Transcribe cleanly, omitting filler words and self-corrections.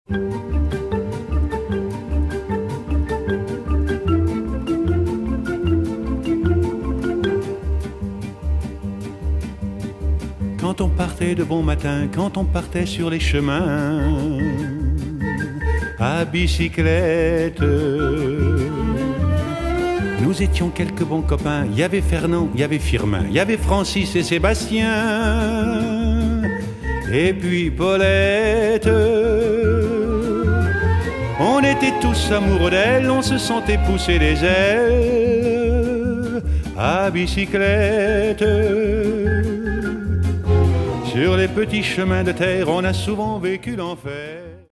Quand on partait de bon matin, quand on partait sur les chemins à bicyclette, nous étions quelques bons copains. Il y avait Fernand, il y avait Firmin, il y avait Francis et Sébastien, et puis Paulette. On était tous amoureux d'elle, on se sentait pousser des ailes à bicyclette. Sur les petits chemins de terre, on a souvent vécu l'enfer.